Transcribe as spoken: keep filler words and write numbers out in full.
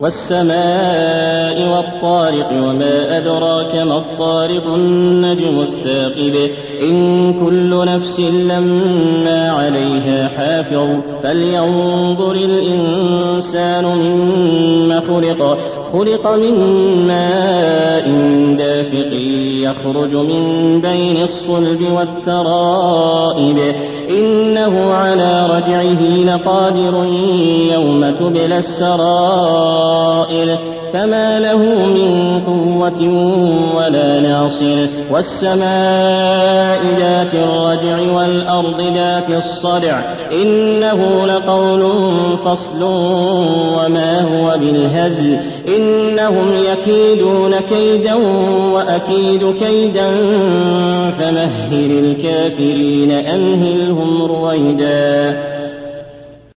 والسماء والطارق وما أدراك ما الطارق النجم الثاقب إن كل نفس لما عليها حافظ فلينظر الإنسان مما خلق خلق من ماء دافق يخرج من بين الصلب والترائب إنه على رجعه لقادر يوم تبلى السرائر فما له من قوة ولا ناصر والسماء ذات الرجع والأرض ذات الصدع إنه لقول فصل وما هو بالهزل إنهم يكيدون كيدا وأكيد كيدا فمهل الكافرين أمهلهم رويدا.